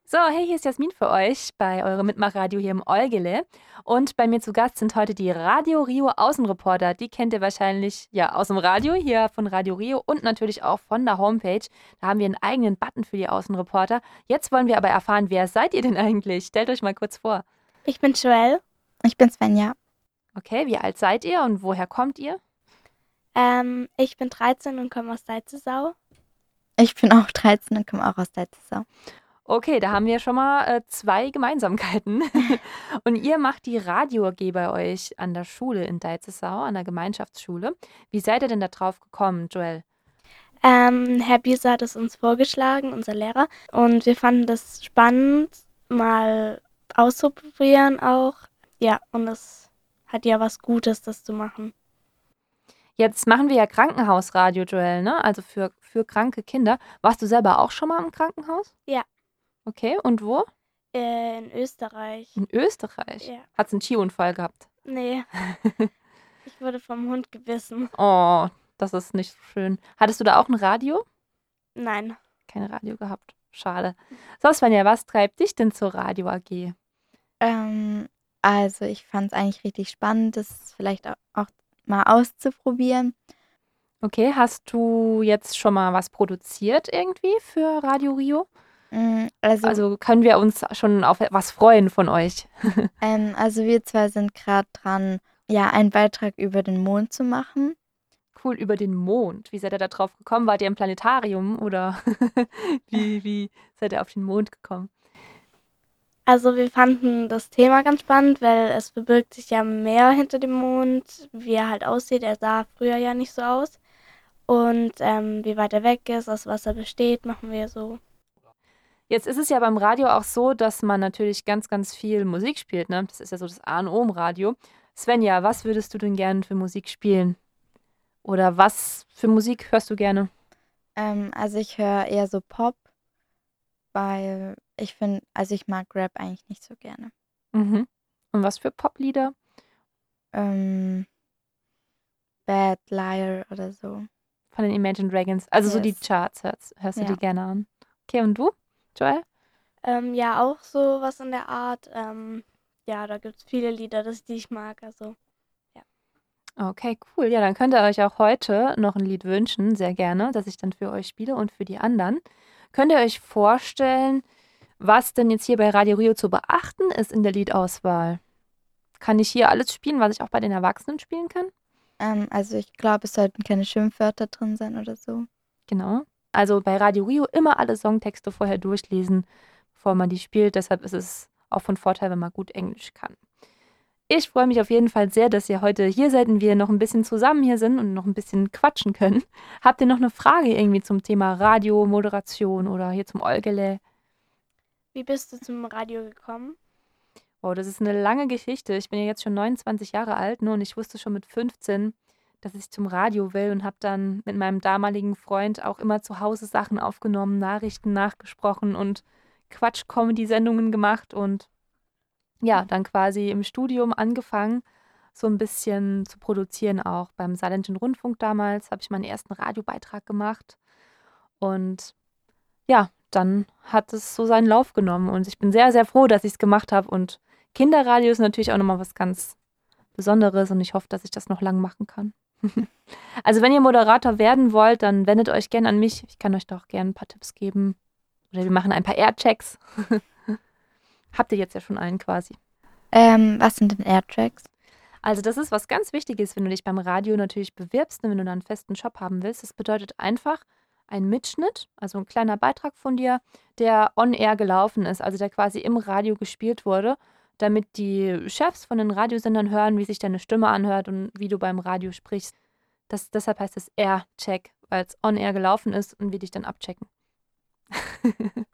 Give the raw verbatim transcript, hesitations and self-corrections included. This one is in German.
So, hey, hier ist Jasmin für euch bei eurem Mitmachradio hier im Eugele. Und bei mir zu Gast sind heute die Radio Rio Außenreporter. Die kennt ihr wahrscheinlich ja aus dem Radio, hier von Radio Rio und natürlich auch von der Homepage. Da haben wir einen eigenen Button für die Außenreporter. Jetzt wollen wir aber erfahren, wer seid ihr denn eigentlich? Stellt euch mal kurz vor. Ich bin Joelle. Ich bin Svenja. Okay, wie alt seid ihr und woher kommt ihr? Ähm, ich bin dreizehn und komme aus Deizisau. Ich bin auch dreizehn und komme auch aus Deizisau. Okay, da haben wir schon mal äh, zwei Gemeinsamkeiten. Und ihr macht die Radio A G bei euch an der Schule in Deizisau, an der Gemeinschaftsschule. Wie seid ihr denn da drauf gekommen, Joelle? Ähm, Herr Bieser hat es uns vorgeschlagen, unser Lehrer. Und wir fanden das spannend, mal auszuprobieren auch. Ja, und es hat ja was Gutes, das zu machen. Jetzt machen wir ja Krankenhausradio, Joelle, ne? Also für, für kranke Kinder. Warst du selber auch schon mal im Krankenhaus? Ja. Okay, und wo? Äh, in Österreich. In Österreich? Ja. Hat's einen Skiunfall gehabt? Nee. Ich wurde vom Hund gebissen. Oh, das ist nicht so schön. Hattest du da auch ein Radio? Nein. Kein Radio gehabt. Schade. So, Svenja, was treibt dich denn zur Radio A G? Ähm, also ich fand es eigentlich richtig spannend, das vielleicht auch, auch mal auszuprobieren. Okay, hast du jetzt schon mal was produziert irgendwie für Radio Rio? Mm, Also, Also können wir uns schon auf was freuen von euch? ähm, also wir zwei sind gerade dran, ja, einen Beitrag über den Mond zu machen. Cool, über den Mond. Wie seid ihr da drauf gekommen? Wart ihr im Planetarium oder wie, wie seid ihr auf den Mond gekommen? Also wir fanden das Thema ganz spannend, weil es verbirgt sich ja mehr hinter dem Mond, wie er halt aussieht. Er sah früher ja nicht so aus. Und ähm, wie weit er weg ist, aus was er besteht, machen wir so. Jetzt ist es ja beim Radio auch so, dass man natürlich ganz, ganz viel Musik spielt, ne? Das ist ja so das A und O im Radio. Svenja, was würdest du denn gerne für Musik spielen? Oder was für Musik hörst du gerne? Ähm, also ich höre eher so Pop, weil ich finde, also ich mag Rap eigentlich nicht so gerne. Mhm. Und was für Poplieder? Ähm, Bad Liar oder so. Von den Imagine Dragons. Also so die Yes. Charts hörst, hörst du Ja. dir gerne an. Okay, und du, Joelle? Ähm, ja, auch so was in der Art. Ähm, ja, da gibt es viele Lieder, das, die ich mag. Also Okay, cool. Ja, dann könnt ihr euch auch heute noch ein Lied wünschen, sehr gerne, das ich dann für euch spiele und für die anderen. Könnt ihr euch vorstellen, was denn jetzt hier bei Radio Rio zu beachten ist in der Liedauswahl? Kann ich hier alles spielen, was ich auch bei den Erwachsenen spielen kann? Ähm, also ich glaube, es sollten keine Schimpfwörter drin sein oder so. Genau. Also bei Radio Rio immer alle Songtexte vorher durchlesen, bevor man die spielt. Deshalb ist es auch von Vorteil, wenn man gut Englisch kann. Ich freue mich auf jeden Fall sehr, dass ihr heute hier seid und wir noch ein bisschen zusammen hier sind und noch ein bisschen quatschen können. Habt ihr noch eine Frage irgendwie zum Thema Radio, Moderation oder hier zum Eugele? wie bist du zum Radio gekommen? Oh, das ist eine lange Geschichte. Ich bin ja jetzt schon neunundzwanzig Jahre alt, ne, und ich wusste schon mit fünfzehn, dass ich zum Radio will und habe dann mit meinem damaligen Freund auch immer zu Hause Sachen aufgenommen, Nachrichten nachgesprochen und Quatsch-Comedy-Sendungen gemacht und ja, dann quasi im Studium angefangen, so ein bisschen zu produzieren auch. Beim Saarländischen Rundfunk damals habe ich meinen ersten Radiobeitrag gemacht und ja, dann hat es so seinen Lauf genommen und ich bin sehr, sehr froh, dass ich es gemacht habe und Kinderradio ist natürlich auch noch mal was ganz Besonderes und ich hoffe, dass ich das noch lang machen kann. Also, wenn ihr Moderator werden wollt, dann wendet euch gerne an mich. Ich kann euch doch gerne ein paar Tipps geben oder wir machen ein paar Airchecks. Habt ihr jetzt ja schon einen quasi. Ähm, was sind denn Airtracks? Also das ist was ganz Wichtiges, wenn du dich beim Radio natürlich bewirbst und wenn du dann einen festen Job haben willst. Das bedeutet einfach ein Mitschnitt, also ein kleiner Beitrag von dir, der on air gelaufen ist, also der quasi im Radio gespielt wurde, damit die Chefs von den Radiosendern hören, wie sich deine Stimme anhört und wie du beim Radio sprichst. Das, deshalb heißt es Air-Check, weil es on air gelaufen ist und wir dich dann abchecken.